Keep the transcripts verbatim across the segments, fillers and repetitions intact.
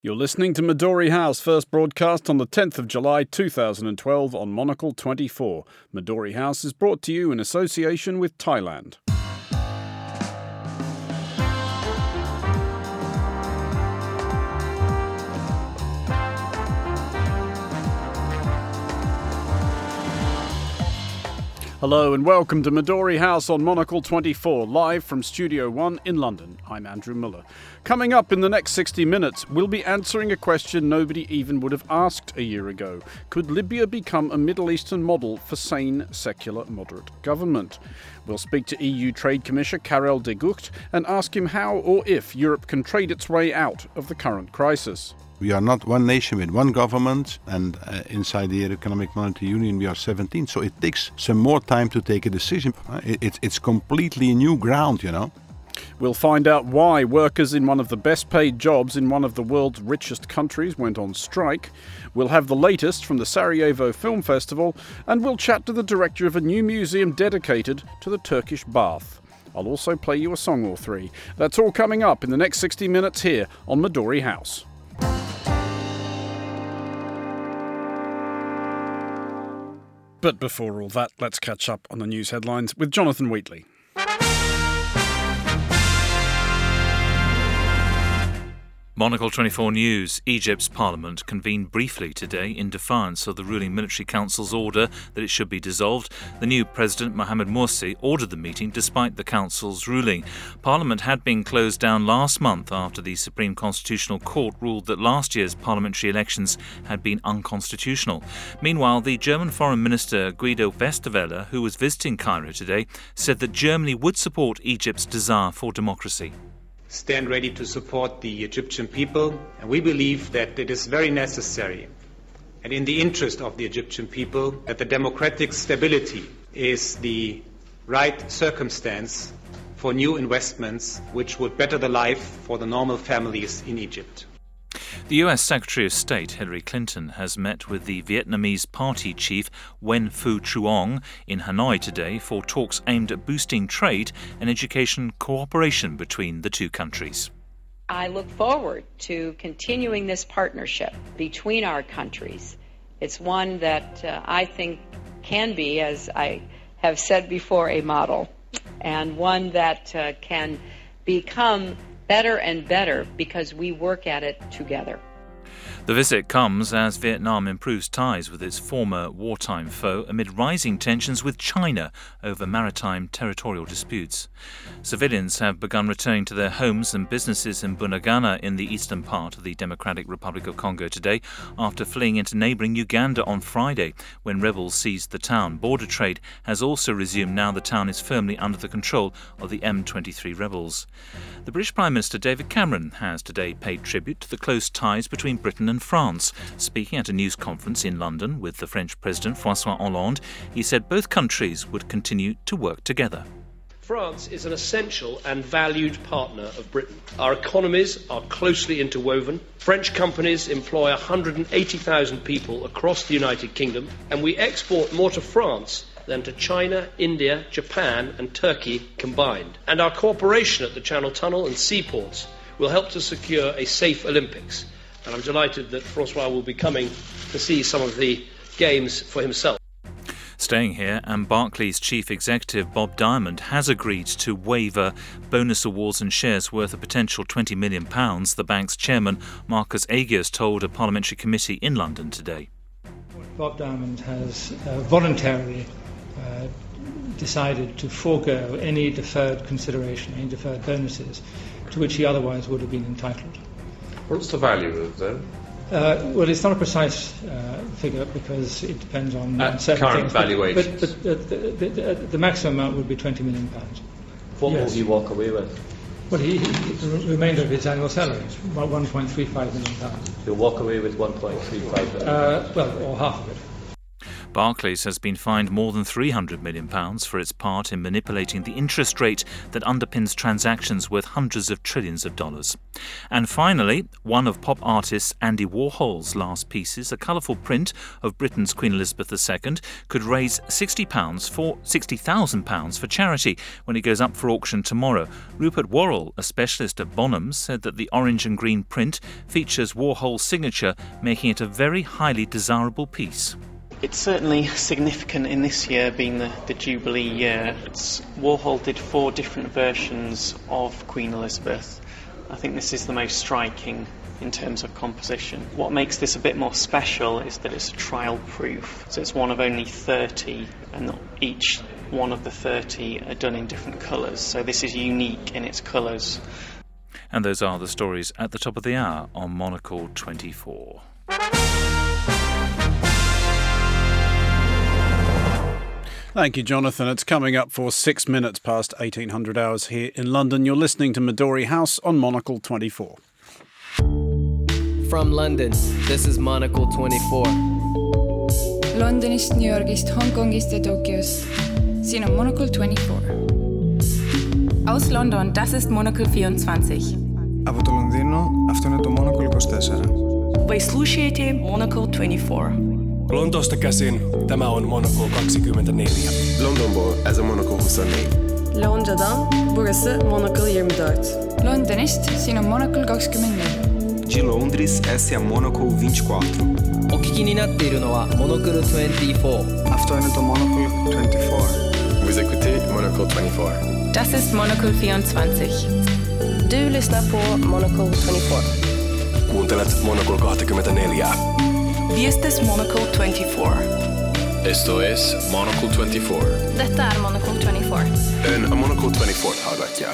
You're listening to Midori House, first broadcast on the tenth of July two thousand twelve on Monocle twenty-four. Midori House is brought to you in association with Thailand. Hello and welcome to Midori House on Monocle twenty-four, live from Studio One in London. I'm Andrew Muller. Coming up in the next sixty minutes, we'll be answering a question nobody even would have asked a year ago. Could Libya become a Middle Eastern model for sane, secular, moderate government? We'll speak to E U Trade Commissioner Karel de Gucht and ask him how or if Europe can trade its way out of the current crisis. We are not one nation with one government, and uh, inside the Economic Monetary Union we are seventeen, so it takes some more time to take a decision. Uh, it, it, it's completely new ground, you know. We'll find out why workers in one of the best paid jobs in one of the world's richest countries went on strike. We'll have the latest from the Sarajevo Film Festival, and we'll chat to the director of a new museum dedicated to the Turkish bath. I'll also play you a song or three. That's all coming up in the next sixty minutes here on Midori House. But before all that, let's catch up on the news headlines with Jonathan Wheatley. Monocle twenty-four News. Egypt's parliament convened briefly today in defiance of the ruling military council's order that it should be dissolved. The new president, Mohamed Morsi, ordered the meeting despite the council's ruling. Parliament had been closed down last month after the Supreme Constitutional Court ruled that last year's parliamentary elections had been unconstitutional. Meanwhile, the German Foreign Minister Guido Westerwelle, who was visiting Cairo today, said that Germany would support Egypt's desire for democracy. Stand ready to support the Egyptian people, and we believe that it is very necessary and in the interest of the Egyptian people that the democratic stability is the right circumstance for new investments which would better the life for the normal families in Egypt. The U S Secretary of State Hillary Clinton has met with the Vietnamese party chief Nguyen Phu Truong in Hanoi today for talks aimed at boosting trade and education cooperation between the two countries. I look forward to continuing this partnership between our countries. It's one that uh, I think can be, as I have said before, a model, and one that uh, can become better and better because we work at it together. The visit comes as Vietnam improves ties with its former wartime foe amid rising tensions with China over maritime territorial disputes. Civilians have begun returning to their homes and businesses in Bunagana in the eastern part of the Democratic Republic of Congo today after fleeing into neighbouring Uganda on Friday when rebels seized the town. Border trade has also resumed now the town is firmly under the control of the M twenty-three rebels. The British Prime Minister David Cameron has today paid tribute to the close ties between Britain and France. Speaking at a news conference in London with the French President François Hollande, he said both countries would continue to work together. France is an essential and valued partner of Britain. Our economies are closely interwoven. French companies employ one hundred eighty thousand people across the United Kingdom, and we export more to France than to China, India, Japan and Turkey combined. And our cooperation at the Channel Tunnel and seaports will help to secure a safe Olympics. And I'm delighted that François will be coming to see some of the games for himself. Staying here, and Barclays chief executive Bob Diamond has agreed to waiver bonus awards and shares worth a potential twenty million pounds, the bank's chairman Marcus Agius told a parliamentary committee in London today. Bob Diamond has uh, voluntarily uh, decided to forego any deferred consideration, any deferred bonuses to which he otherwise would have been entitled. What's the value of them? Uh, well, it's not a precise uh, figure because it depends on At certain current things. valuations. But, but uh, the, the, the, the maximum amount would be twenty million pounds. What yes. will he walk away with? Well, he, he, the remainder of his annual salary is about one point three five million pounds. He'll walk away with one point three five million. Uh, well, or half of it. Barclays has been fined more than three hundred million pounds for its part in manipulating the interest rate that underpins transactions worth hundreds of trillions of dollars. And finally, one of pop artist Andy Warhol's last pieces, a colourful print of Britain's Queen Elizabeth the Second, could raise sixty pounds for sixty thousand pounds for charity when it goes up for auction tomorrow. Rupert Worrell, a specialist at Bonhams, said that the orange and green print features Warhol's signature, making it a very highly desirable piece. It's certainly significant in this year being the, the Jubilee year. It's, Warhol did four different versions of Queen Elizabeth. I think this is the most striking in terms of composition. What makes this a bit more special is that it's a trial proof. So it's one of only thirty, and each one of the thirty are done in different colours. So this is unique in its colours. And those are the stories at the top of the hour on Monocle twenty-four. Thank you, Jonathan. It's coming up for six minutes past eighteen hundred hours here in London. You're listening to Midori House on Monocle twenty-four. From London, this is Monocle twenty-four. Londonist, New Yorkist, Hongkongist ja Tokiost. Siin on Monocle twenty-four. Aus London, das ist Monocle vierundzwanzig. Από το Λονδίνο, αυτό είναι το Monocle είκοσι τέσσερα. Вы слушаете Monocle twenty-four. Lontoosta käsin, tämä on Monocle kaksikymmentäneljä. Londonból, ez a Monocle huszonnégy. Londra'dan, burası Monocle yirmi dört. Londonist, siin on Monocle kaksikymmentäneljä. De Londres, essa é a Monocle vinte e quatro. お聞きになっているのは Monocle twenty-four. Αυτό είναι το Monocle twenty-four. Vous écoutez Monocle twenty-four. Das ist Monocle vierundzwanzig. Du lyssnar på Monocle twenty-four. Kuuntelet Monocle kaksikymmentäneljä. Vi är Monocle twenty-four. Esto es Monocle twenty-four. Detta är Monocle twenty-four. En Monocle twenty-four hallgatja.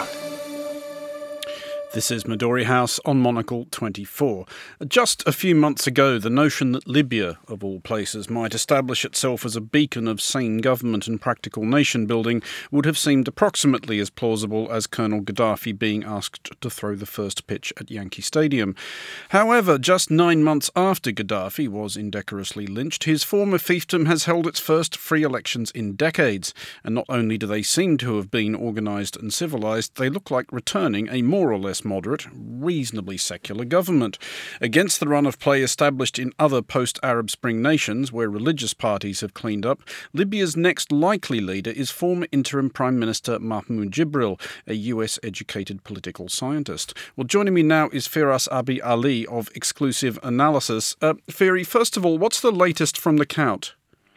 This is Midori House on Monocle twenty-four. Just a few months ago, the notion that Libya, of all places, might establish itself as a beacon of sane government and practical nation-building would have seemed approximately as plausible as Colonel Gaddafi being asked to throw the first pitch at Yankee Stadium. However, just nine months after Gaddafi was indecorously lynched, his former fiefdom has held its first free elections in decades. And not only do they seem to have been organised and civilised, they look like returning a more or less moderate, reasonably secular government. Against the run of play established in other post-Arab Spring nations where religious parties have cleaned up, Libya's next likely leader is former interim Prime Minister Mahmoud Jibril, a U S-educated political scientist. Well, joining me now is Firas Abi Ali of Exclusive Analysis. Uh, Firi, first of all, what's the latest from the count?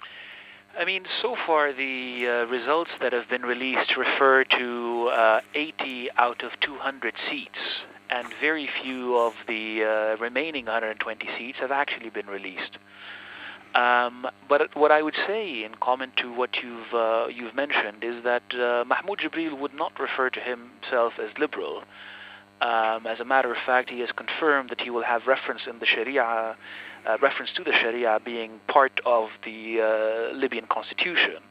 I mean, so far the uh, results that have been released refer to uh, eighty out of two hundred seats, and very few of the uh, remaining one hundred twenty seats have actually been released. Um, but what I would say, in comment to what you've uh, you've mentioned, is that uh, Mahmoud Jibril would not refer to himself as liberal. Um, as a matter of fact, he has confirmed that he will have reference in the Sharia. Uh, reference to the Sharia being part of the uh, Libyan constitution.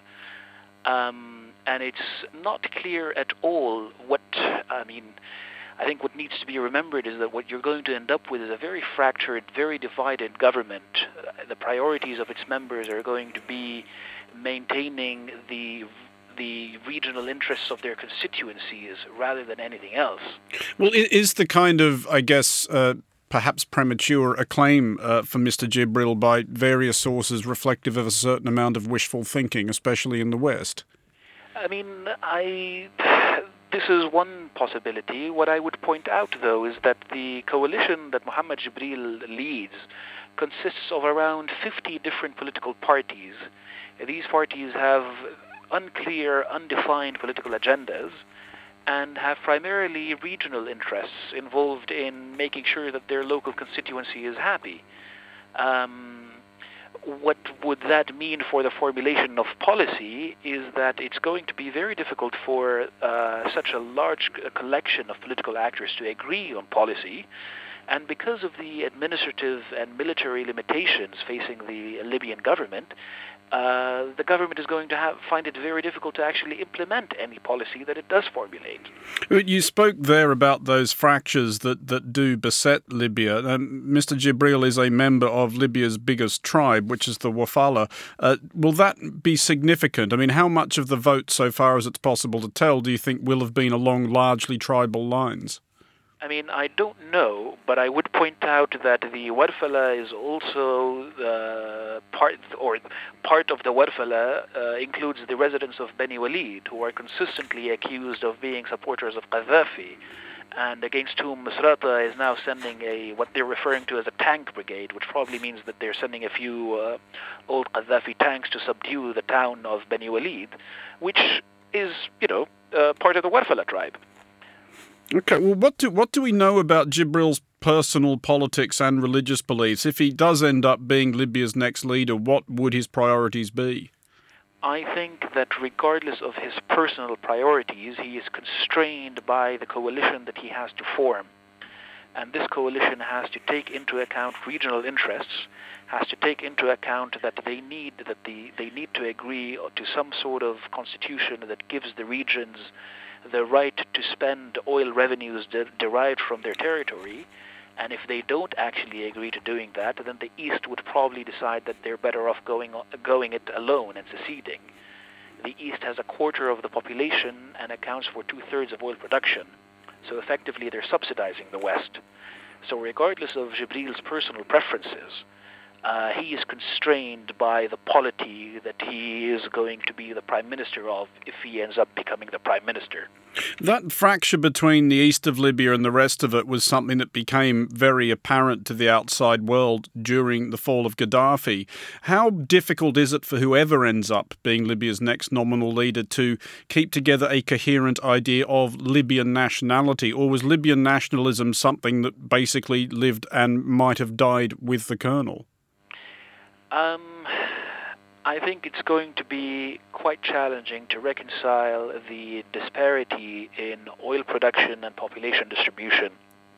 Um, and it's not clear at all what, I mean, I think what needs to be remembered is that what you're going to end up with is a very fractured, very divided government. Uh, the priorities of its members are going to be maintaining the the regional interests of their constituencies rather than anything else. Well, is the kind of, I guess, uh perhaps premature acclaim uh, for Mister Jibril by various sources reflective of a certain amount of wishful thinking, especially in the West? I mean, I this is one possibility. What I would point out, though, is that the coalition that Mohammed Jibril leads consists of around fifty different political parties. These parties have unclear, undefined political agendas, and have primarily regional interests involved in making sure that their local constituency is happy. Um, what would that mean for the formulation of policy is that it's going to be very difficult for uh, such a large collection of political actors to agree on policy. And because of the administrative and military limitations facing the Libyan government, uh, the government is going to have, find it very difficult to actually implement any policy that it does formulate. You spoke there about those fractures that, that do beset Libya. Um, Mister Jibril is a member of Libya's biggest tribe, which is the Wafala. Uh, will that be significant? I mean, how much of the vote, so far as it's possible to tell, do you think will have been along largely tribal lines? I mean, I don't know, but I would point out that the Warfala is also uh, part, or part of the Warfala uh, includes the residents of Beni Walid, who are consistently accused of being supporters of Gaddafi, and against whom Misrata is now sending a what they're referring to as a tank brigade, which probably means that they're sending a few uh, old Gaddafi tanks to subdue the town of Beni Walid, which is, you know, uh, part of the Warfala tribe. Okay, well, what do what do we know about Jibril's personal politics and religious beliefs? If he does end up being Libya's next leader, what would his priorities be? I think that regardless of his personal priorities, he is constrained by the coalition that he has to form. And this coalition has to take into account regional interests, has to take into account that they need that the they need to agree to some sort of constitution that gives the regions the right to spend oil revenues de- derived from their territory, and if they don't actually agree to doing that, then the East would probably decide that they're better off going going it alone and seceding. The East has a quarter of the population and accounts for two-thirds of oil production, so effectively they're subsidizing the West. So regardless of Jibril's personal preferences, Uh, he is constrained by the polity that he is going to be the prime minister of if he ends up becoming the prime minister. That fracture between the east of Libya and the rest of it was something that became very apparent to the outside world during the fall of Gaddafi. How difficult is it for whoever ends up being Libya's next nominal leader to keep together a coherent idea of Libyan nationality? Or was Libyan nationalism something that basically lived and might have died with the colonel? Um, I think it's going to be quite challenging to reconcile the disparity in oil production and population distribution.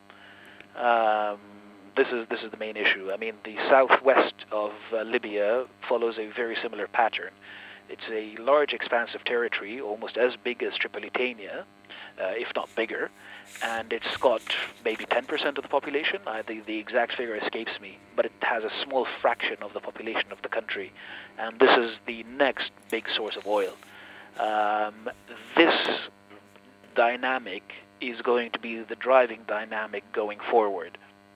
Um, this is this is the main issue. I mean, the southwest of uh, Libya follows a very similar pattern. It's a large expanse of territory, almost as big as Tripolitania, uh, if not bigger, and it's got maybe ten percent of the population. Uh, the, the exact figure escapes me, but it has a small fraction of the population of the country, and this is the next big source of oil. Um, this dynamic is going to be the driving dynamic going forward.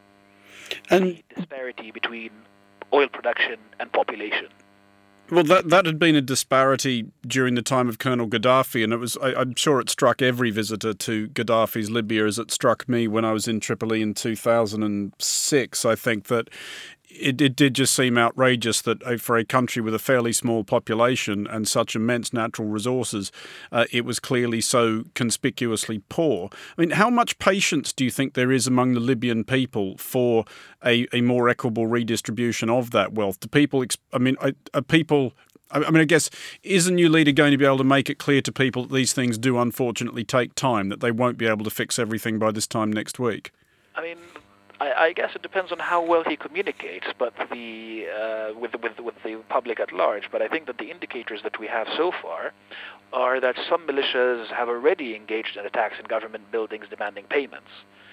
And the disparity between oil production and population. Well, that that had been a disparity during the time of Colonel Gaddafi, and it was I, I'm sure it struck every visitor to Gaddafi's Libya as it struck me when I was in Tripoli in two thousand six. I think that it, it did just seem outrageous that uh, for a country with a fairly small population and such immense natural resources, uh, it was clearly so conspicuously poor. I mean, how much patience do you think there is among the Libyan people for a, a more equitable redistribution of that wealth? Do people, I mean, are, are people... I mean, I guess, is a new leader going to be able to make it clear to people that these things do unfortunately take time, that they won't be able to fix everything by this time next week? I mean, I, I guess it depends on how well he communicates, but the uh, with with with the public at large. But I think that the indicators that we have so far are that some militias have already engaged in attacks in government buildings demanding payments.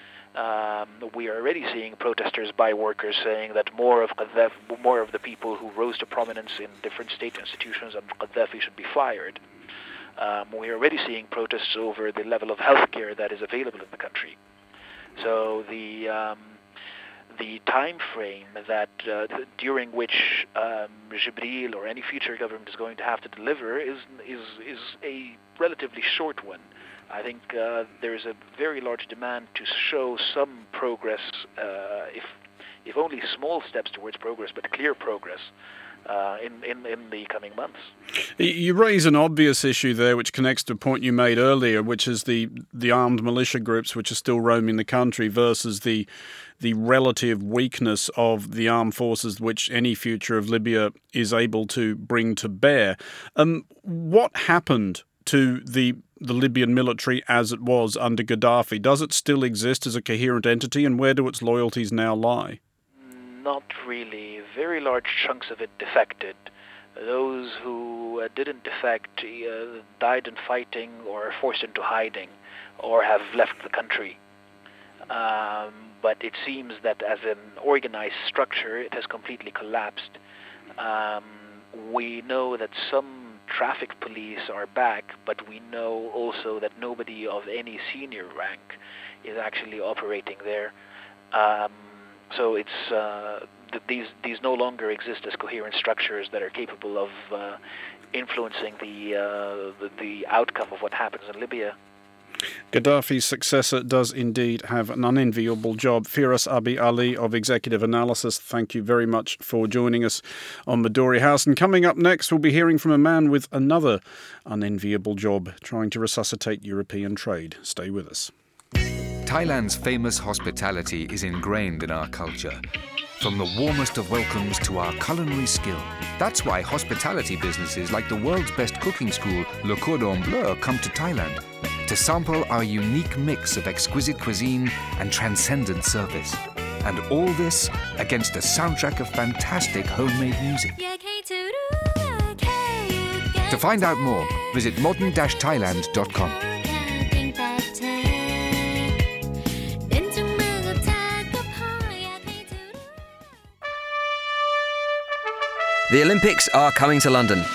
Um, we are already seeing protesters by workers saying that more of Gaddafi, more of the people who rose to prominence in different state institutions and Gaddafi should be fired. Um, we are already seeing protests over the level of healthcare that is available in the country. So the um, the time frame that uh, th- during which um, Jibril or any future government is going to have to deliver is is is a relatively short one. I think uh, there is a very large demand to show some progress, uh, if if only small steps towards progress, but clear progress uh, in, in, in the coming months. You raise an obvious issue there, which connects to a point you made earlier, which is the, the armed militia groups which are still roaming the country versus the the relative weakness of the armed forces which any future of Libya is able to bring to bear. Um, what happened to the the Libyan military as it was under Gaddafi? Does it still exist as a coherent entity, and where do its loyalties now lie? Not really. Very large chunks of it defected. Those who uh, didn't defect uh, died in fighting or are forced into hiding or have left the country. Um, but it seems that as an organized structure, it has completely collapsed. Um, we know that some traffic police are back, but we know also that nobody of any senior rank is actually operating there. Um, so it's uh, th- these these no longer exist as coherent structures that are capable of uh, influencing the, uh, the the outcome of what happens in Libya. Gaddafi's successor does indeed have an unenviable job. Firas Abi Ali of Executive Analysis, thank you very much for joining us on Midori House. And coming up next, we'll be hearing from a man with another unenviable job, trying to resuscitate European trade. Stay with us. Thailand's famous hospitality is ingrained in our culture. From the warmest of welcomes to our culinary skill. That's why hospitality businesses like the world's best cooking school, Le Cordon Bleu, come to Thailand to sample our unique mix of exquisite cuisine and transcendent service. And all this against a soundtrack of fantastic homemade music. To find out more, visit modern dash thailand dot com. The Olympics are coming to London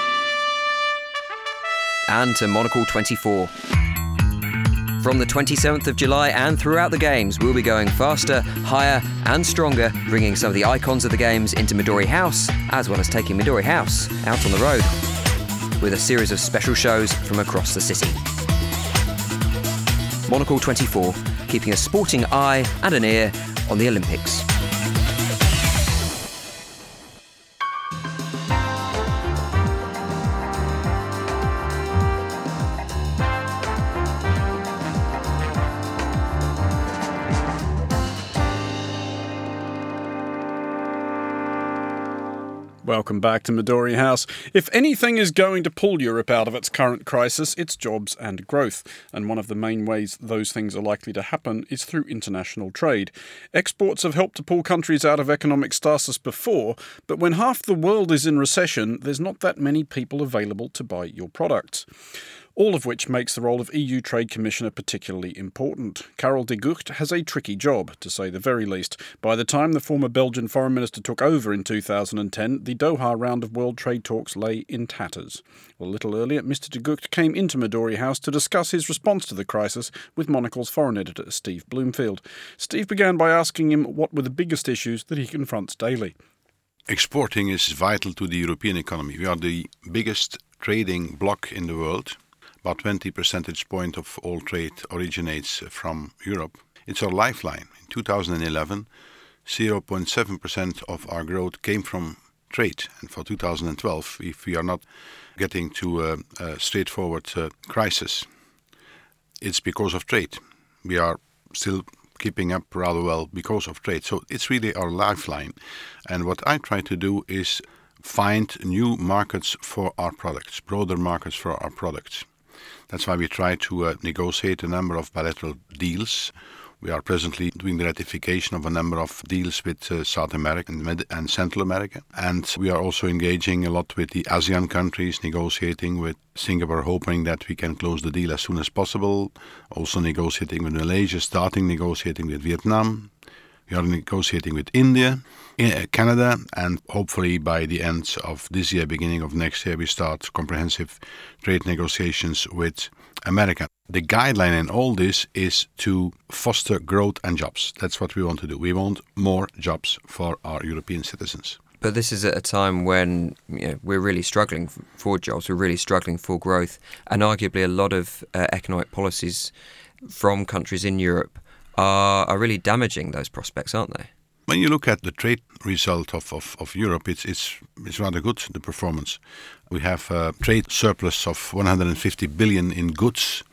and to Monocle twenty-four. From the twenty-seventh of July and throughout the Games, we'll be going faster, higher and stronger, bringing some of the icons of the Games into Midori House, as well as taking Midori House out on the road with a series of special shows from across the city. Monocle twenty-four, keeping a sporting eye and an ear on the Olympics. Welcome back to Midori House. If anything is going to pull Europe out of its current crisis, it's jobs and growth. And one of the main ways those things are likely to happen is through international trade. Exports have helped to pull countries out of economic stasis before, but when half the world is in recession, there's not that many people available to buy your products. All of which makes the role of E U Trade Commissioner particularly important. Karel de Gucht has a tricky job, to say the very least. By the time the former Belgian Foreign Minister took over in two thousand ten, the Doha round of world trade talks lay in tatters. Well, a little earlier, Mister de Gucht came into Midori House to discuss his response to the crisis with Monocle's foreign editor, Steve Bloomfield. Steve began by asking him what were the biggest issues that he confronts daily. Exporting is vital to the European economy. We are the biggest trading bloc in the world. About twenty percentage point of all trade originates from Europe. It's our lifeline. In two thousand eleven, zero point seven percent of our growth came from trade. And for two thousand twelve, if we are not getting to a, a straightforward uh, crisis, it's because of trade. We are still keeping up rather well because of trade. So it's really our lifeline. And what I try to do is find new markets for our products, broader markets for our products. That's why we try to uh, negotiate a number of bilateral deals. We are presently doing the ratification of a number of deals with uh, South America and, Med- and Central America. And we are also engaging a lot with the ASEAN countries, negotiating with Singapore, hoping that we can close the deal as soon as possible. Also negotiating with Malaysia, starting negotiating with Vietnam. We are negotiating with India, Canada, and hopefully by the end of this year, beginning of next year, we start comprehensive trade negotiations with America. The guideline in all this is to foster growth and jobs. That's what we want to do. We want more jobs for our European citizens. But this is at a time when you know, we're really struggling for jobs, we're really struggling for growth, and arguably a lot of uh, economic policies from countries in Europe Are, are really damaging those prospects, aren't they? When you look at the trade result of, of, of Europe, it's, it's it's rather good, the performance. We have a trade surplus of one hundred fifty billion in goods,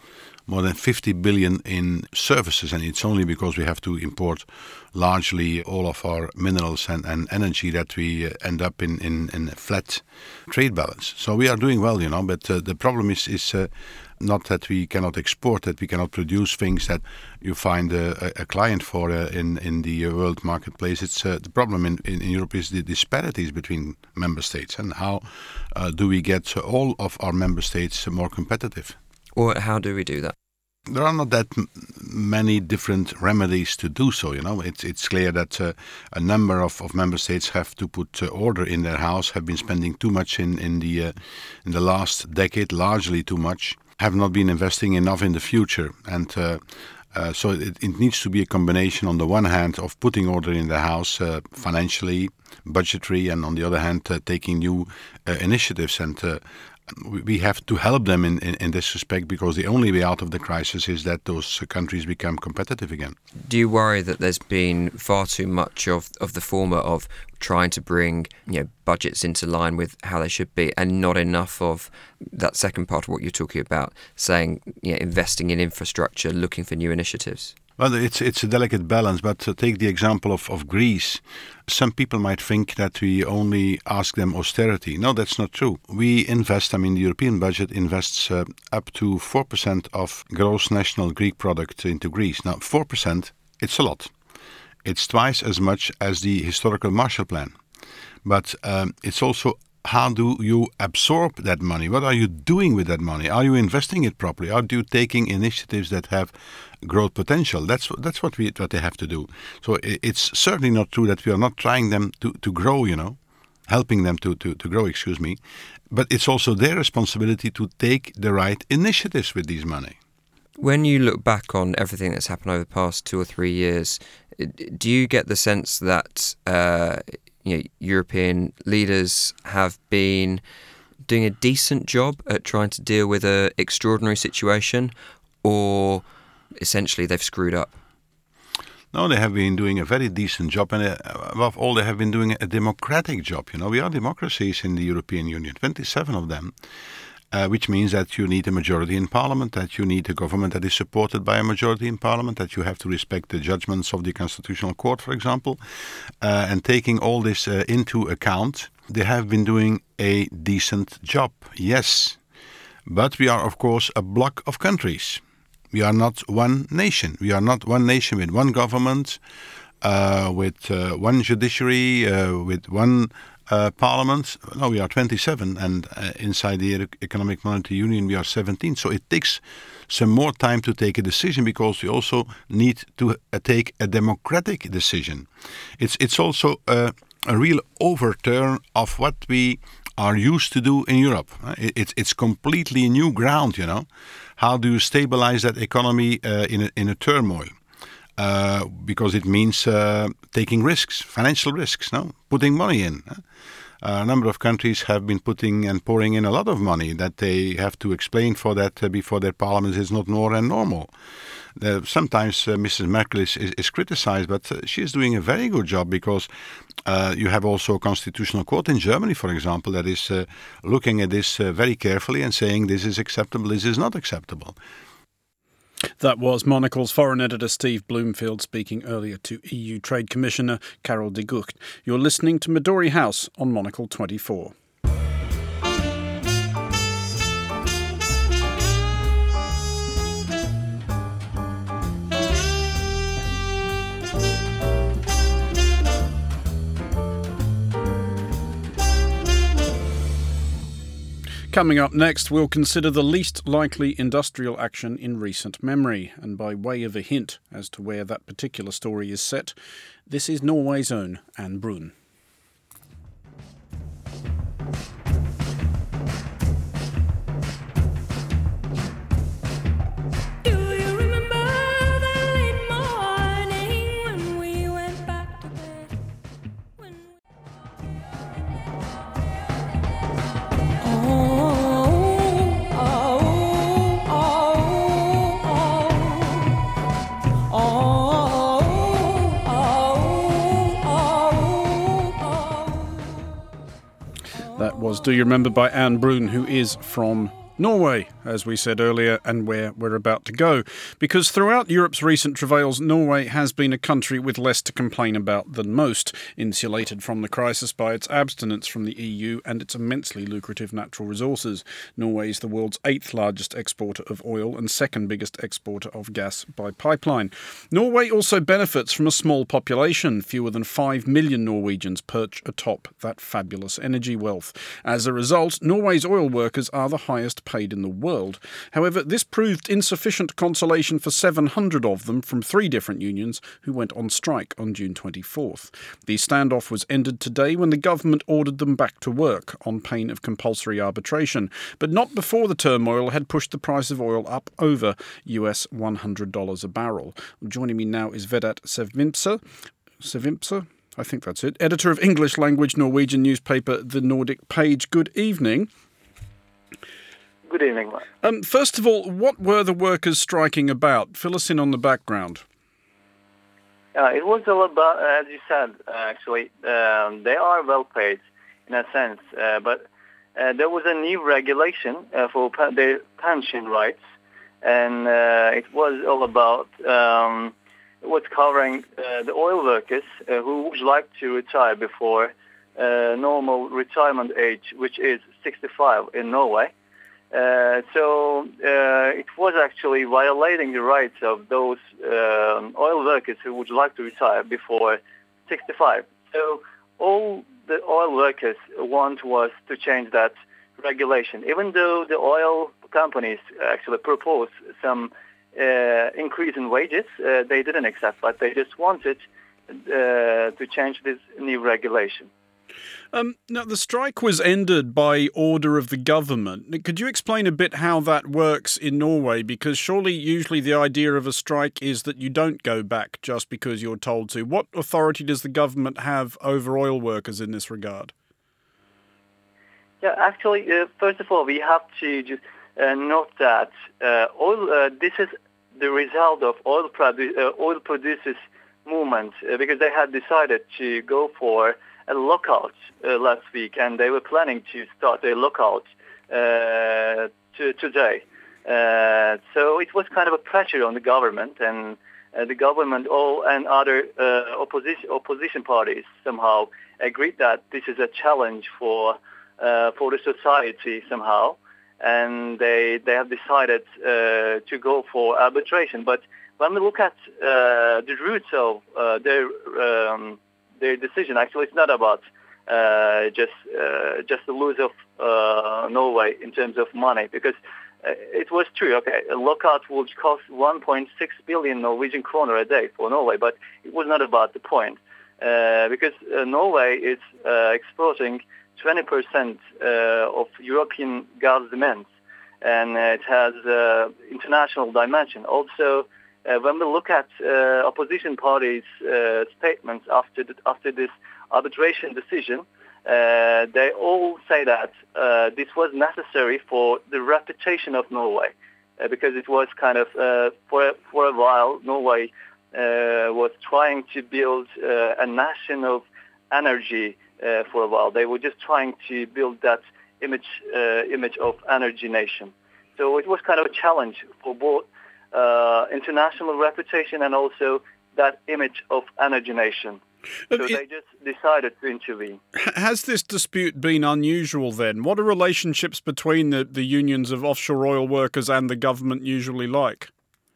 more than fifty billion in services, and it's only because we have to import largely all of our minerals and, and energy that we uh, end up in, in, in a flat trade balance. So we are doing well, you know, but uh, the problem is, is uh, not that we cannot export, that we cannot produce things that you find a, a client for uh, in, in the world marketplace. It's uh, the problem in, in, in Europe is the disparities between member states, and how uh, do we get all of our member states more competitive? Or how do we do that? There are not that m- many different remedies to do so, you know. It's it's clear that uh, a number of, of member states have to put uh, order in their house, have been spending too much in, in the uh, in the last decade, largely too much, have not been investing enough in the future. And uh, uh, so it, it needs to be a combination, on the one hand, of putting order in the house uh, financially, budgetary, and on the other hand, uh, taking new uh, initiatives. And uh, we have to help them in, in, in this respect, because the only way out of the crisis is that those countries become competitive again. Do you worry that there's been far too much of, of the former, of trying to bring, you know, budgets into line with how they should be, and not enough of that second part of what you're talking about, saying, you know, investing in infrastructure, looking for new initiatives? Well, it's it's a delicate balance, but uh, take the example of, of Greece. Some people might think that we only ask them austerity. No, that's not true. We invest, I mean, the European budget invests uh, up to four percent of gross national Greek product into Greece. Now, four percent, it's a lot. It's twice as much as the historical Marshall Plan. But um, it's also, how do you absorb that money? What are you doing with that money? Are you investing it properly? Are you taking initiatives that have growth potential? That's that's what we what they have to do. So it's certainly not true that we are not trying them to, to grow, you know, helping them to, to, to grow, excuse me. But it's also their responsibility to take the right initiatives with this money. When you look back on everything that's happened over the past two or three years, do you get the sense that uh, you know, European leaders have been doing a decent job at trying to deal with an extraordinary situation, or essentially they've screwed up? No, they have been doing a very decent job, and uh, above all, they have been doing a democratic job. You know, we are democracies in the European Union, twenty-seven of them, uh, which means that you need a majority in Parliament, that you need a government that is supported by a majority in Parliament, that you have to respect the judgments of the Constitutional Court, for example, uh, and taking all this uh, into account, they have been doing a decent job, yes. But we are, of course, a bloc of countries. We are not one nation. We are not one nation with one government, uh, with uh, one judiciary, uh, with one uh, parliament. No, we are twenty-seven, and uh, inside the Economic Monetary Union we are seventeen. So it takes some more time to take a decision, because we also need to uh, take a democratic decision. It's it's also uh, a real overturn of what we are used to do in Europe. It's it's completely new ground, you know. How do you stabilize that economy uh, in a, in a turmoil? Uh, because it means uh, taking risks, financial risks, no, putting money in. Uh, a number of countries have been putting and pouring in a lot of money that they have to explain for that uh, before their parliament is not more than normal. Uh, sometimes uh, Missus Merkel is, is, is criticized, but uh, she is doing a very good job, because uh, you have also a constitutional court in Germany, for example, that is uh, looking at this uh, very carefully and saying this is acceptable, this is not acceptable. That was Monocle's foreign editor Steve Bloomfield speaking earlier to E U Trade Commissioner Karel de Gucht. You're listening to Midori House on Monocle twenty-four. Coming up next, we'll consider the least likely industrial action in recent memory. And by way of a hint as to where that particular story is set, this is Norway's own Anne Brun. Was Do You Remember by Anne Brun, who is from Norway, as we said earlier, and where we're about to go. Because throughout Europe's recent travails, Norway has been a country with less to complain about than most, insulated from the crisis by its abstinence from the E U and its immensely lucrative natural resources. Norway is the world's eighth largest exporter of oil and second biggest exporter of gas by pipeline. Norway also benefits from a small population. Fewer than five million Norwegians perch atop that fabulous energy wealth. As a result, Norway's oil workers are the highest paid in the world. However, this proved insufficient consolation for seven hundred of them from three different unions who went on strike on June twenty-fourth. The standoff was ended today when the government ordered them back to work on pain of compulsory arbitration, but not before the turmoil had pushed the price of oil up over U S one hundred dollars a barrel. Joining me now is Vedat Sevimsa. Sevimsa? I think that's it. Editor of English language Norwegian newspaper The Nordic Page. Good evening. Good evening, Mark. Um, first of all, what were the workers striking about? Fill us in on the background. Uh, it was all about, uh, as you said, uh, actually, um, they are well paid in a sense, uh, but uh, there was a new regulation uh, for pa- their pension rights, and uh, it was all about, um, it was covering uh, the oil workers uh, who would like to retire before uh, normal retirement age, which is sixty-five in Norway. Uh, so uh, it was actually violating the rights of those um, oil workers who would like to retire before sixty-five. So all the oil workers want was to change that regulation, even though the oil companies actually proposed some uh, increase in wages. Uh, they didn't accept, but they just wanted uh, to change this new regulation. Um, now, the strike was ended by order of the government. Could you explain a bit how that works in Norway? Because surely, usually the idea of a strike is that you don't go back just because you're told to. What authority does the government have over oil workers in this regard? Yeah, actually, uh, first of all, we have to just uh, note that uh, oil. Uh, this is the result of oil, produ- uh, oil producers' movement uh, because they had decided to go for a lockout uh, last week, and they were planning to start a lockout uh, to, today. Uh, so it was kind of a pressure on the government, and uh, the government all and other uh, opposition opposition parties somehow agreed that this is a challenge for uh, for the society somehow, and they they have decided uh, to go for arbitration. But when we look at uh, the roots of uh, their um, their decision, actually, it's not about uh, just uh, just the loss of uh, Norway in terms of money, because uh, it was true. Okay, a lockout would cost one point six billion Norwegian kroner a day for Norway, but it was not about the point, uh, because uh, Norway is uh, exporting twenty percent uh, of European gas demand, and uh, it has uh, international dimension. Also, Uh, when we look at uh, opposition parties' uh, statements after the, after this arbitration decision, uh, they all say that uh, this was necessary for the reputation of Norway, uh, because it was kind of uh, for for a while Norway uh, was trying to build uh, a national energy uh, for a while. They were just trying to build that image uh, image of energy nation. So it was kind of a challenge for both Uh, international reputation and also that image of energy nation. So it, they just decided to intervene. Has this dispute been unusual then? What are relationships between the, the unions of offshore oil workers and the government usually like?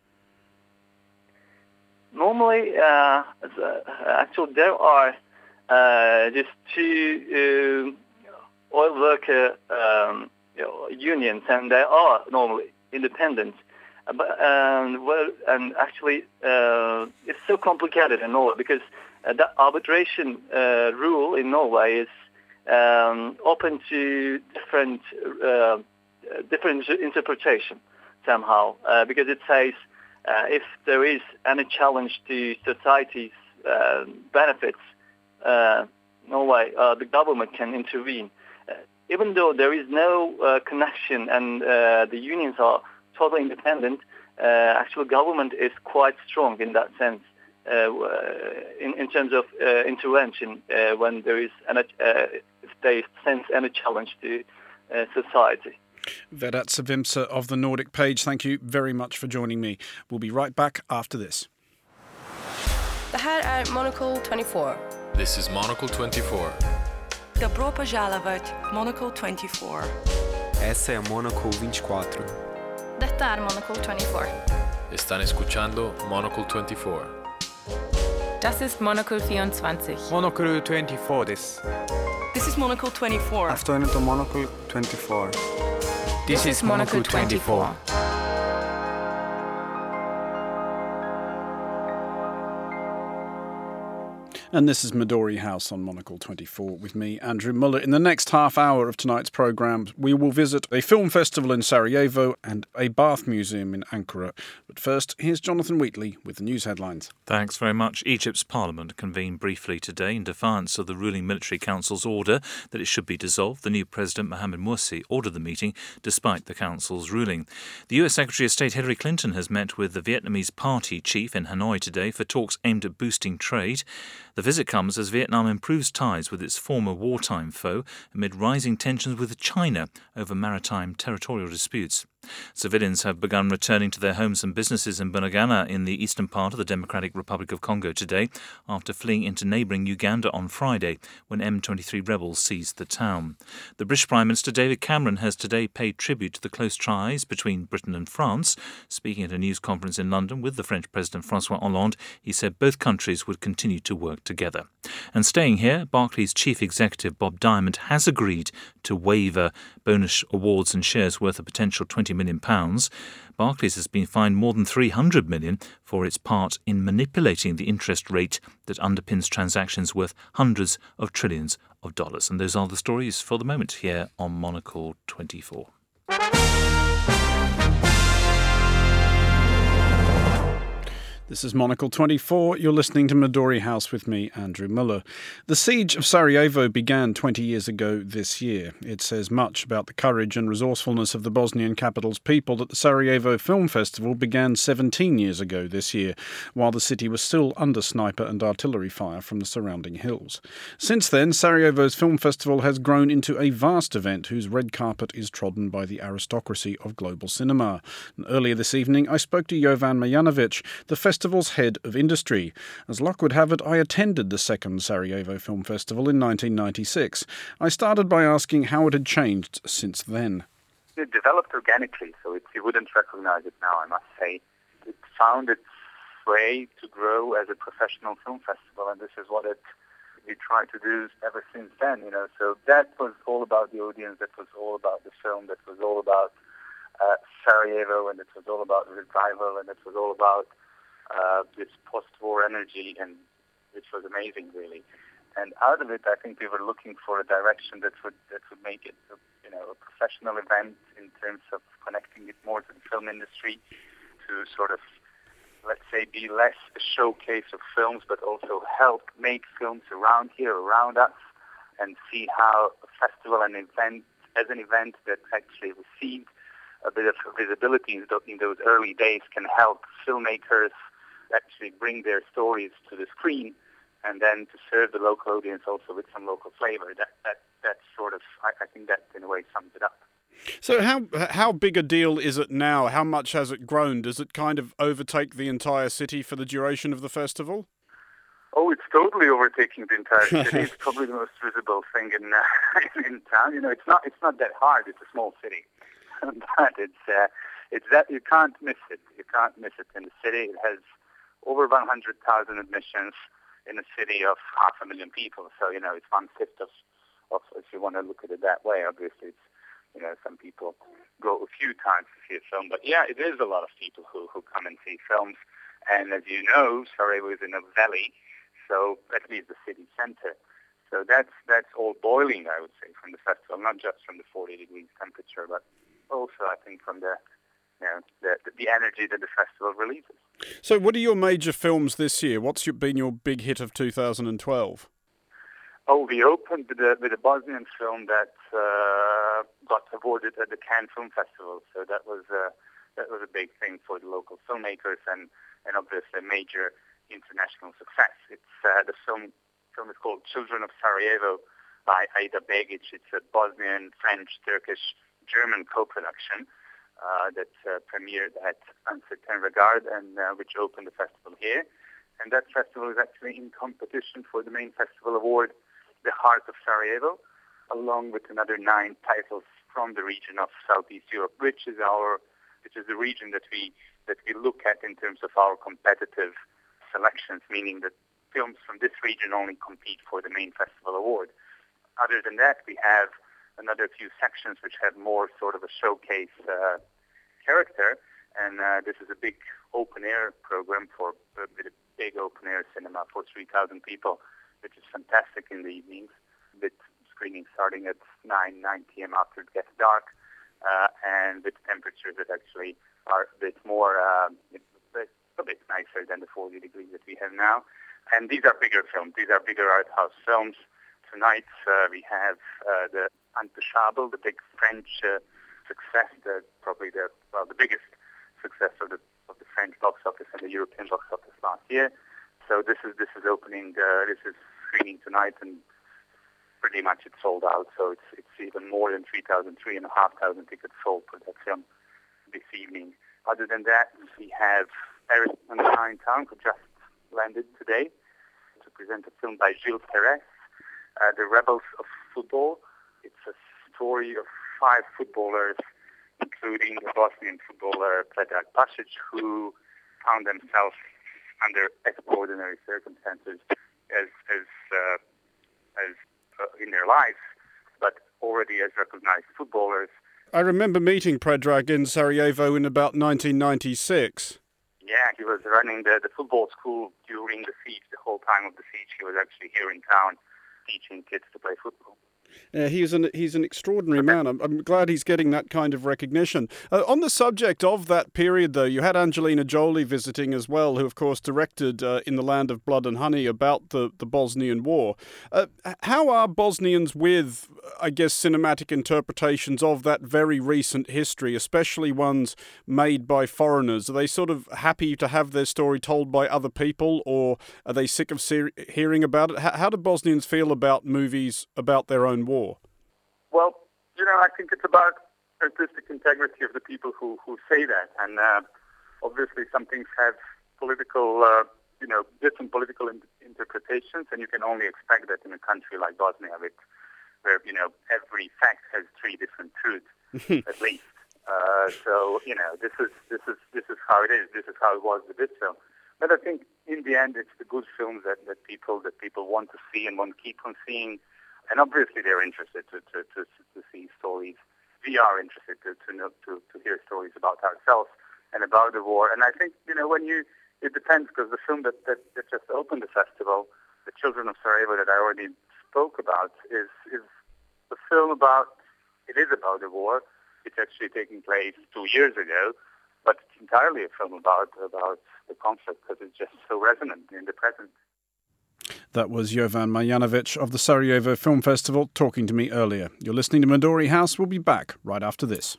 Normally, uh, actually, there are uh, just two uh, oil worker um, you know, unions, and they are normally independent. Uh, but, um, well, and actually, uh, it's so complicated in Norway because uh, the arbitration uh, rule in Norway is um, open to different uh, different interpretation somehow, uh, because it says uh, if there is any challenge to society's uh, benefits, uh, Norway, uh, the government can intervene. Uh, even though there is no uh, connection and uh, the unions are totally independent, uh, actual government is quite strong in that sense uh, in, in terms of uh, intervention uh, when there is an, uh, if they sense any challenge to uh, society. Vedat Savimsa of the Nordic Page, thank you very much for joining me. We'll be right back after this. Det här är Monocle twenty-four. This is Monocle twenty-four. Добро пожаловать в Monocle twenty-four. Essa é a Monocle twenty-four. Detta är Monocle twenty-four. Están escuchando Monocle twenty-four. Das ist Monocle twenty-four. Monocle twenty-four this. This is Monocle twenty-four. Αυτό είναι το Monocle twenty-four. This is Monocle twenty-four. And this is Midori House on Monocle twenty-four with me, Andrew Muller. In the next half hour of tonight's programme, we will visit a film festival in Sarajevo and a bath museum in Ankara. But first, here's Jonathan Wheatley with the news headlines. Thanks very much. Egypt's parliament convened briefly today in defiance of the ruling military council's order that it should be dissolved. The new president, Mohamed Morsi, ordered the meeting despite the council's ruling. The U S Secretary of State Hillary Clinton has met with the Vietnamese party chief in Hanoi today for talks aimed at boosting trade. The visit comes as Vietnam improves ties with its former wartime foe amid rising tensions with China over maritime territorial disputes. Civilians have begun returning to their homes and businesses in Bunagana in the eastern part of the Democratic Republic of Congo today after fleeing into neighbouring Uganda on Friday when M twenty-three rebels seized the town. The British Prime Minister David Cameron has today paid tribute to the close ties between Britain and France. Speaking at a news conference in London with the French President François Hollande, he said both countries would continue to work together. And staying here, Barclays Chief Executive Bob Diamond has agreed to waiver bonus awards and shares worth a potential twenty million pounds. Barclays has been fined more than three hundred million pounds for its part in manipulating the interest rate that underpins transactions worth hundreds of trillions of dollars. And those are the stories for the moment here on Monocle twenty-four. This is Monocle twenty-four. You're listening to Midori House with me, Andrew Muller. The siege of Sarajevo began twenty years ago this year. It says much about the courage and resourcefulness of the Bosnian capital's people that the Sarajevo Film Festival began seventeen years ago this year, while the city was still under sniper and artillery fire from the surrounding hills. Since then, Sarajevo's film festival has grown into a vast event whose red carpet is trodden by the aristocracy of global cinema. And earlier this evening, I spoke to Jovan Marjanovic, the festival's head of industry. As luck would have it, I attended the second Sarajevo Film Festival in nineteen ninety-six. I started by asking how it had changed since then. It developed organically, so it, you wouldn't recognize it now, I must say. It found its way to grow as a professional film festival, and this is what it we tried to do ever since then. You know, so that was all about the audience. That was all about the film. That was all about uh, Sarajevo, and it was all about revival, and it was all about Uh, this post-war energy, and which was amazing, really. And out of it, I think we were looking for a direction that would that would make it, a, you know, a professional event in terms of connecting it more to the film industry, to sort of, let's say, be less a showcase of films, but also help make films around here, around us, and see how a festival, an event, as an event that actually received a bit of visibility in those early days, can help filmmakers actually bring their stories to the screen, and then to serve the local audience also with some local flavor. That that that sort of, I, I think that in a way sums it up. So how how big a deal is it now? How much has it grown? Does it kind of overtake the entire city for the duration of the festival? Oh, it's totally overtaking the entire city. It's probably the most visible thing in uh, in town. You know, it's not it's not that hard. It's a small city, but it's uh, it's that you can't miss it. You can't miss it in the city. It has over one hundred thousand admissions in a city of half a million people. So, you know, it's one-fifth of, of, if you want to look at it that way, obviously it's, you know, some people go a few times to see a film. But, yeah, it is a lot of people who, who come and see films. And as you know, Sarajevo is in a valley, so at least the city center. So that's that's all boiling, I would say, from the festival, not just from the forty degrees temperature, but also, I think, from the You know, the, the energy that the festival releases. So what are your major films this year? What's your, been your big hit of two thousand twelve? Oh, we opened with a, with a Bosnian film that uh, got awarded at the Cannes Film Festival. So that was uh, that was a big thing for the local filmmakers, and, and obviously a major international success. It's uh, the film film is called Children of Sarajevo by Aida Begic. It's a Bosnian, French, Turkish, German co-production uh, that uh, premiered at Uncertain and uh, which opened the festival here. And that festival is actually in competition for the main festival award, The Heart of Sarajevo, along with another nine titles from the region of Southeast Europe, which is our, which is the region that we that we look at in terms of our competitive selections, meaning that films from this region only compete for the main festival award. Other than that, we have another few sections which have more sort of a showcase uh, character, and uh, this is a big open-air program for uh, with a big open-air cinema for three thousand people, which is fantastic in the evenings, with screening starting at nine p.m. after it gets dark, uh, and with temperatures that actually are a bit more, uh, a bit nicer than the forty degrees that we have now. And these are bigger films. These are bigger art house films. Tonight uh, we have uh, the Intouchable, the big French uh, success, the, probably the well the biggest success of the of the French box office and the European box office last year. So this is this is opening. Uh, this is screening tonight, and pretty much it's sold out. So it's it's even more than three thousand, three and a half thousand tickets sold for that film this evening. Other than that, we have Paris and Chinatown, who just landed today to present a film by Gilles Perez, uh, The Rebels of Football. It's a story of five footballers, including the Bosnian footballer Predrag Pasic, who found themselves under extraordinary circumstances as as uh, as uh, in their lives, but already as recognized footballers. I remember meeting Predrag in Sarajevo in about nineteen ninety-six. Yeah, he was running the, the football school during the siege. The whole time of the siege, he was actually here in town teaching kids to play football. Yeah, he's an he's an extraordinary man. I'm, I'm glad he's getting that kind of recognition. Uh, on the subject of that period, though, you had Angelina Jolie visiting as well, who, of course, directed uh, In the Land of Blood and Honey about the, the Bosnian War. Uh, how are Bosnians with, I guess, cinematic interpretations of that very recent history, especially ones made by foreigners? Are they sort of happy to have their story told by other people, or are they sick of ser- hearing about it? How, how do Bosnians feel about movies about their own war? Well, you know, I think it's about artistic integrity of the people who, who say that. And uh, obviously some things have political, uh, you know, different political in- interpretations, and you can only expect that in a country like Bosnia, with, where, you know, every fact has three different truths, at least. Uh, so, you know, this is this is this is how it is. This is how it was with this film. But I think in the end, it's the good films that, that people that people want to see and want to keep on seeing. And obviously, they're interested to, to, to, to see stories. We are interested to to, know, to to hear stories about ourselves and about the war. And I think, you know, when you, it depends, because the film that, that, that just opened the festival, The Children of Sarajevo, that I already spoke about, is is a film about, it is about the war. It's actually taking place two years ago, but it's entirely a film about about the conflict, because it's just so resonant in the present. That was Jovan Marjanovic of the Sarajevo Film Festival talking to me earlier. You're listening to Midori House. We'll be back right after this.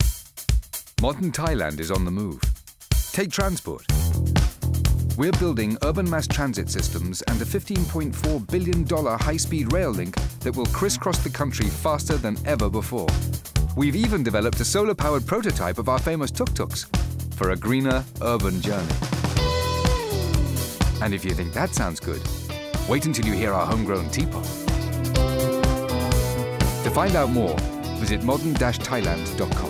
Modern Thailand is on the move. Take transport. We're building urban mass transit systems and a fifteen point four billion dollars high-speed rail link that will crisscross the country faster than ever before. We've even developed a solar-powered prototype of our famous tuk-tuks for a greener urban journey. And if you think that sounds good, wait until you hear our homegrown teapot. To find out more, visit modern dash thailand dot com.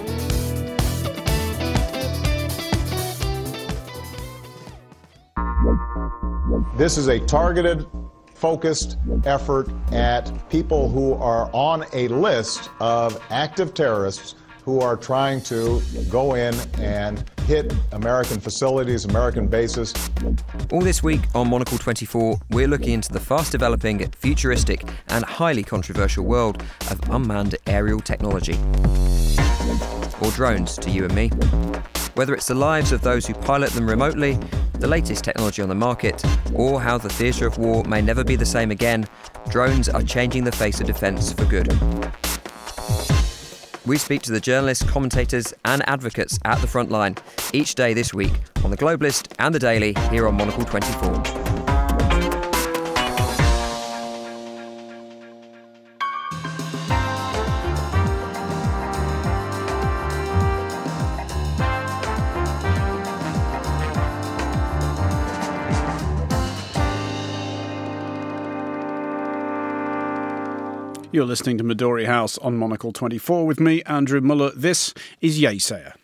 This is a targeted, focused effort at people who are on a list of active terrorists who are trying to go in and hit American facilities, American bases. All this week on Monocle twenty-four, we're looking into the fast-developing, futuristic and highly controversial world of unmanned aerial technology. Or drones, to you and me. Whether it's the lives of those who pilot them remotely, the latest technology on the market, or how the theatre of war may never be the same again, drones are changing the face of defence for good. We speak to the journalists, commentators and advocates at the front line each day this week on The Globalist and The Daily here on Monocle twenty-four. You're listening to Midori House on Monocle twenty-four with me, Andrew Muller. This is Yesayer.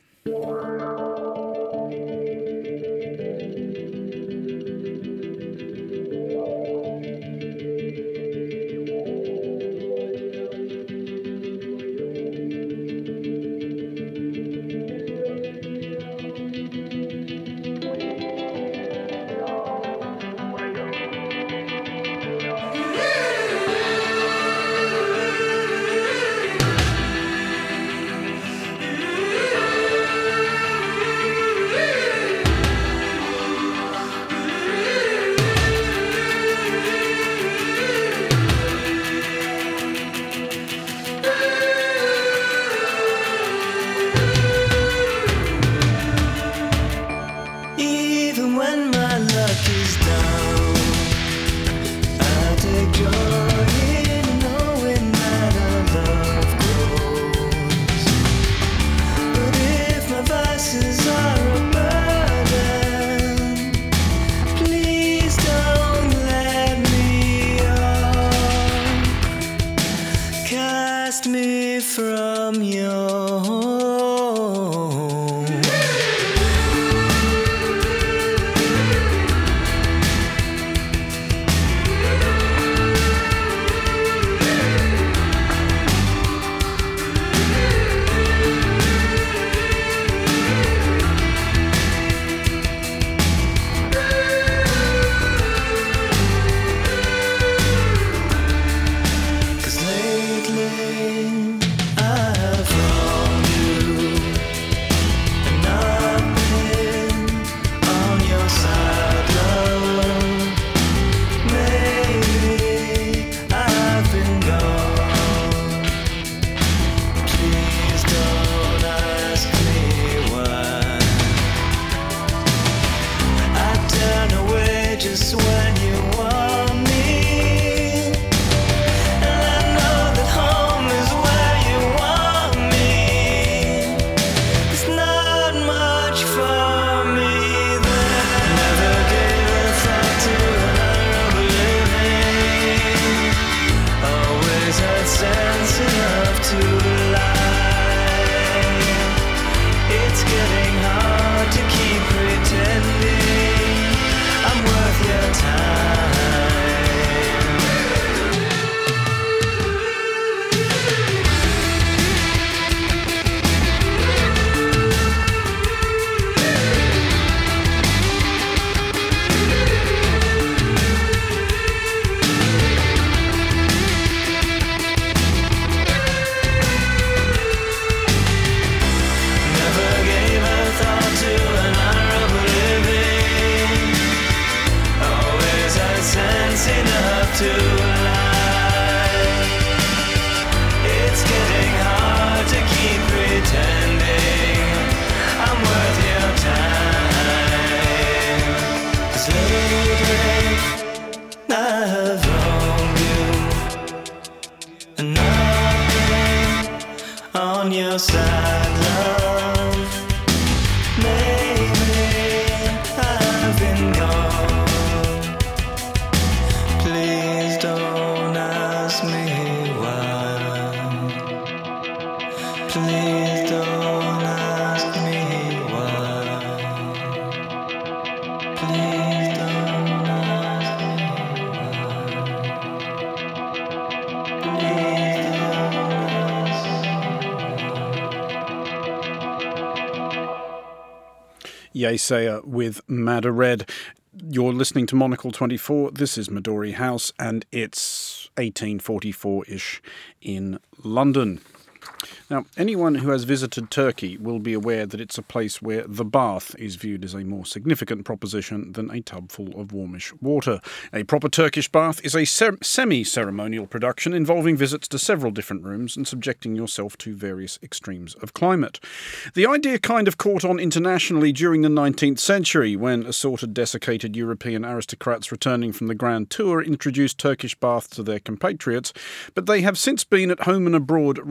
Yesayer with Madder Red. You're listening to Monocle twenty-four. This is Midori House, and it's eighteen forty-four-ish in London. Now, anyone who has visited Turkey will be aware that it's a place where the bath is viewed as a more significant proposition than a tub full of warmish water. A proper Turkish bath is a cer- semi-ceremonial production involving visits to several different rooms and subjecting yourself to various extremes of climate. The idea kind of caught on internationally during the nineteenth century when assorted desiccated European aristocrats returning from the Grand Tour introduced Turkish baths to their compatriots, but they have since been at home and abroad rather occasionally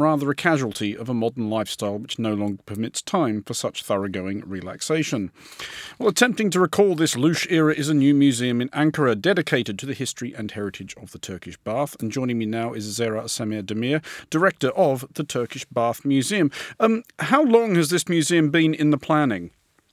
casualty of a modern lifestyle which no longer permits time for such thoroughgoing relaxation. Well, attempting to recall this louche era is a new museum in Ankara dedicated to the history and heritage of the Turkish bath. And joining me now is Zehra Semerdemir, director of the Turkish Bath Museum. Um, how long has this museum been in the planning?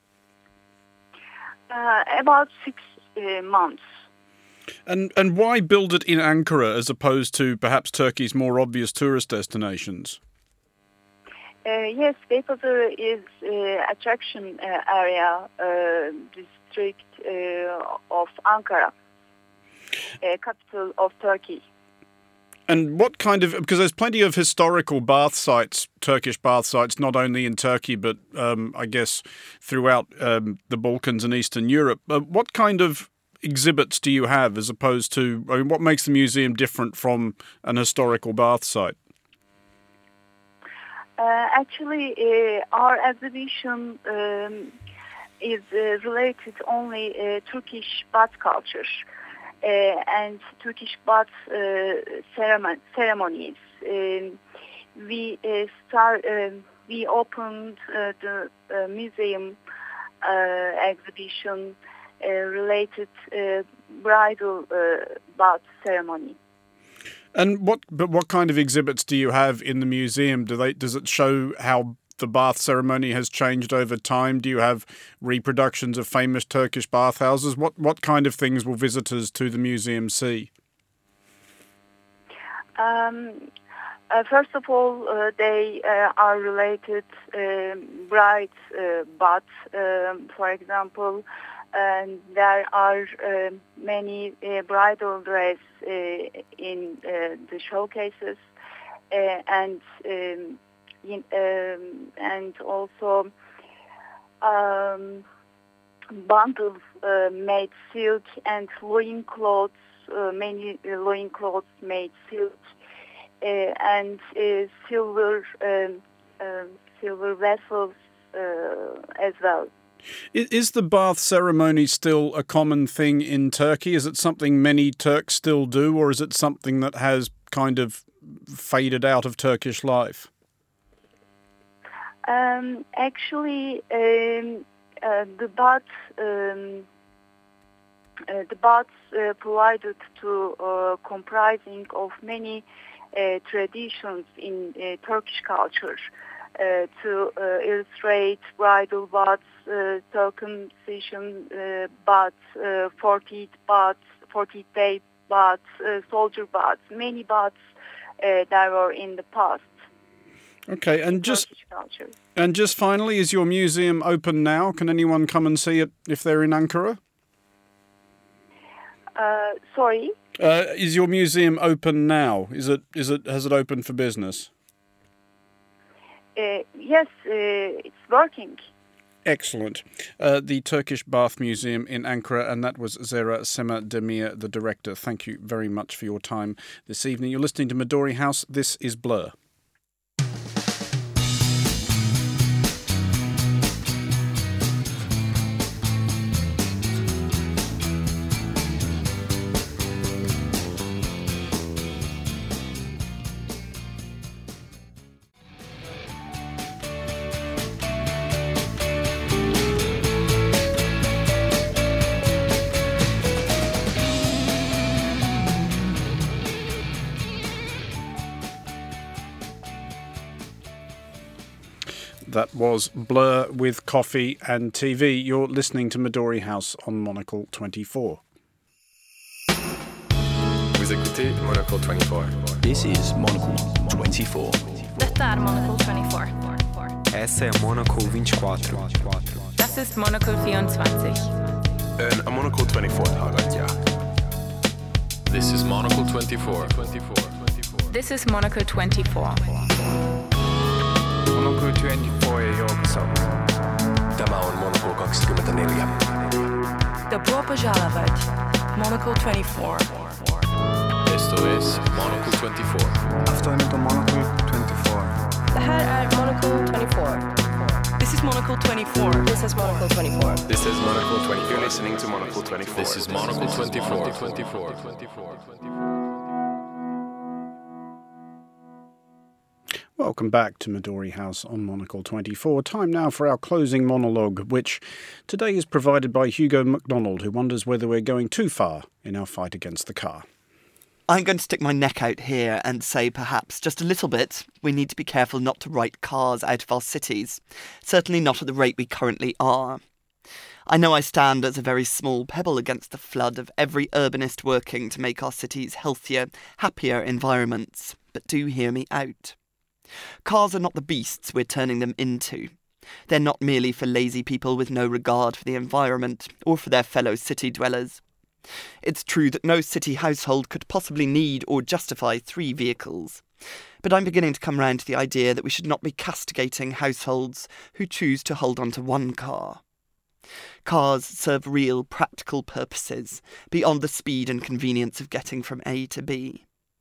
Uh, about six uh, months. And and why build it in Ankara as opposed to perhaps Turkey's more obvious tourist destinations? Uh, yes, Beypazarı is uh, attraction uh, area uh, district uh, of Ankara, uh, capital of Turkey. And what kind of, because there's plenty of historical bath sites, Turkish bath sites, not only in Turkey, but um, I guess throughout um, the Balkans and Eastern Europe. Uh, what kind of exhibits do you have as opposed to, I mean, what makes the museum different from an historical bath site? Uh, actually, uh, our exhibition um, is uh, related only uh, Turkish bath culture. Uh, and Turkish bath uh, ceremon- ceremonies. Um, we uh, start. Uh, we opened uh, the uh, museum uh, exhibition uh, related uh, bridal uh, bath ceremony. And what? But what kind of exhibits do you have in the museum? Do they? Does it show how the bath ceremony has changed over time? Do you have reproductions of famous Turkish bathhouses? What what kind of things will visitors to the museum see? Um, uh, first of all, uh, they uh, are related uh, bride uh, bath, um, for example. And there are uh, many uh, bridal dress uh, in uh, the showcases, uh, and um, In, um, and also um, bundles uh, made silk and loin clothes, uh, many uh, loin clothes made silk, uh, and uh, silver um, uh, silver vessels uh, as well. Is the bath ceremony still a common thing in Turkey? Is it something many Turks still do, or is it something that has kind of faded out of Turkish life? Um, actually, um, uh, the baths, um, uh, the baths uh, provided to uh, comprising of many uh, traditions in uh, Turkish culture uh, to uh, illustrate bridal baths, uh, circumcision uh, baths, uh, fortieth baths, fortieth day baths, uh, soldier baths, many baths uh, that were in the past. Okay, and just and just finally, is your museum open now? Can anyone come and see it if they're in Ankara? Uh, sorry. Uh, is your museum open now? Is it is it has it opened for business? Uh, yes, uh, it's working. Excellent. Uh, the Turkish Bath Museum in Ankara, and that was Zehra Semerdemir, the director. Thank you very much for your time this evening. You're listening to Midori House. This is Blur. That was Blur with Coffee and T V. You're listening to Midori House on Monocle twenty-four. Vous écoutez Monocle twenty-four. This is Monocle twenty-four. Detta är Monocle twenty-four. Essa é Monocle vinte-quatro. Das ist Monocle vierundzwanzig. En Monocle twenty-four hagad ja. This is Monocle twenty-four. This is Monocle twenty-four. Monocle twenty-four ja joukossa. Tämä on Monocle kaksikymmentäneljä. Dobro požalovat. Monocle twenty-four. Esto es Monocle twenty-four. Αυτό είναι το Monocle twenty-four. Det här är Monocle twenty-four. This is Monocle twenty-four. This is Monocle twenty-four. This is Monocle twenty-four. You're listening to Monocle twenty-four. This is Monocle twenty-four. twenty-four. Welcome back to Midori House on Monocle twenty-four. Time now for our closing monologue, which today is provided by Hugo MacDonald, who wonders whether we're going too far in our fight against the car. I'm going to stick my neck out here and say perhaps just a little bit we need to be careful not to write cars out of our cities, certainly not at the rate we currently are. I know I stand as a very small pebble against the flood of every urbanist working to make our cities healthier, happier environments, but do hear me out. Cars are not the beasts we're turning them into. They're not merely for lazy people with no regard for the environment or for their fellow city dwellers. It's true that no city household could possibly need or justify three vehicles. But I'm beginning to come round to the idea that we should not be castigating households who choose to hold on to one car. Cars serve real, practical purposes beyond the speed and convenience of getting from A to B.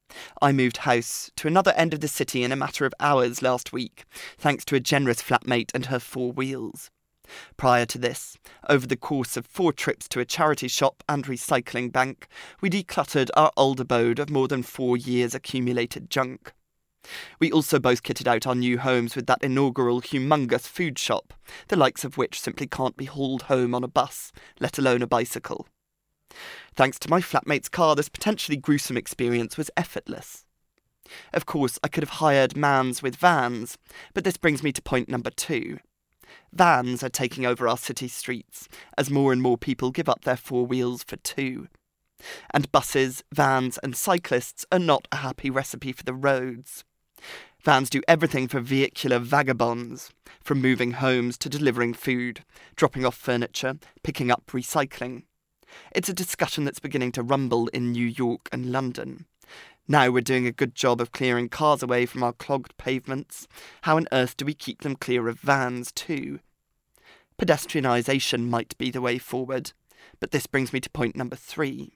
I moved house to another end of the city in a matter of hours last week, thanks to a generous flatmate and her four wheels. Prior to this, over the course of four trips to a charity shop and recycling bank, we decluttered our old abode of more than four years' accumulated junk. We also both kitted out our new homes with that inaugural humongous food shop, the likes of which simply can't be hauled home on a bus, let alone a bicycle. Thanks to my flatmate's car, this potentially gruesome experience was effortless. Of course, I could have hired mans with vans, but this brings me to point number two. Vans are taking over our city streets, as more and more people give up their four wheels for two. And buses, vans and cyclists are not a happy recipe for the roads. Vans do everything for vehicular vagabonds, from moving homes to delivering food, dropping off furniture, picking up recycling. It's a discussion that's beginning to rumble in New York and London. Now we're doing a good job of clearing cars away from our clogged pavements. How on earth do we keep them clear of vans too? Pedestrianisation might be the way forward, but this brings me to point number three.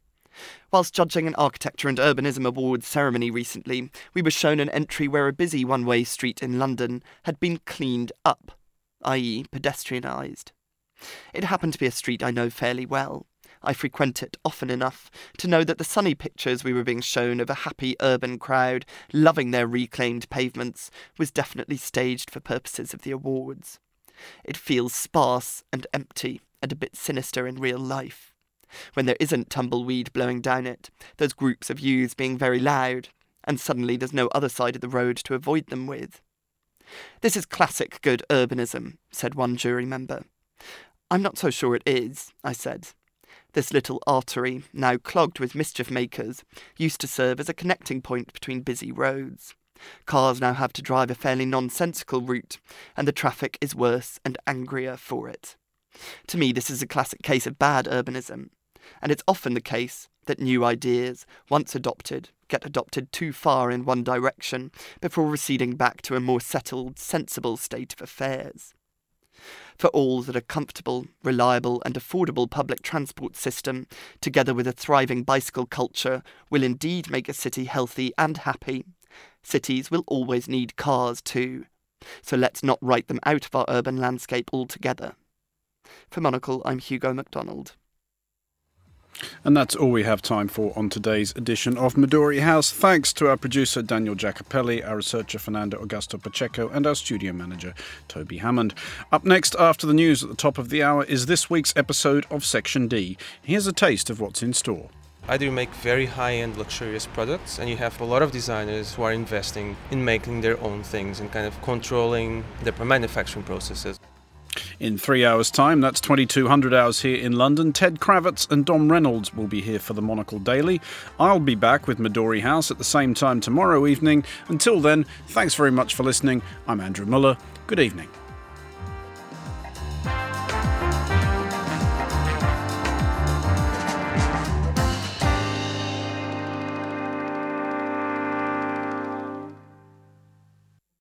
Whilst judging an Architecture and Urbanism Awards ceremony recently, we were shown an entry where a busy one-way street in London had been cleaned up, that is pedestrianised. It happened to be a street I know fairly well. I frequent it often enough to know that the sunny pictures we were being shown of a happy urban crowd loving their reclaimed pavements was definitely staged for purposes of the awards. It feels sparse and empty and a bit sinister in real life. When there isn't tumbleweed blowing down it, those groups of youths being very loud, and suddenly there's no other side of the road to avoid them with. This is classic good urbanism, said one jury member. I'm not so sure it is, I said. This little artery, now clogged with mischief makers, used to serve as a connecting point between busy roads. Cars now have to drive a fairly nonsensical route, and the traffic is worse and angrier for it. To me, this is a classic case of bad urbanism, and it's often the case that new ideas, once adopted, get adopted too far in one direction before receding back to a more settled, sensible state of affairs. For all that a comfortable, reliable and affordable public transport system, together with a thriving bicycle culture, will indeed make a city healthy and happy, cities will always need cars too. So let's not write them out of our urban landscape altogether. For Monocle, I'm Hugo MacDonald. And that's all we have time for on today's edition of Midori House. Thanks to our producer Daniel Jacopelli, our researcher Fernando Augusto Pacheco, and our studio manager Toby Hammond. Up next, after the news at the top of the hour, is this week's episode of Section D. Here's a taste of what's in store. Either you make very high-end luxurious products, and you have a lot of designers who are investing in making their own things and kind of controlling the manufacturing processes. In three hours' time, that's twenty-two hundred hours here in London, Ted Kravitz and Dom Reynolds will be here for the Monocle Daily. I'll be back with Midori House at the same time tomorrow evening. Until then, thanks very much for listening. I'm Andrew Muller. Good evening.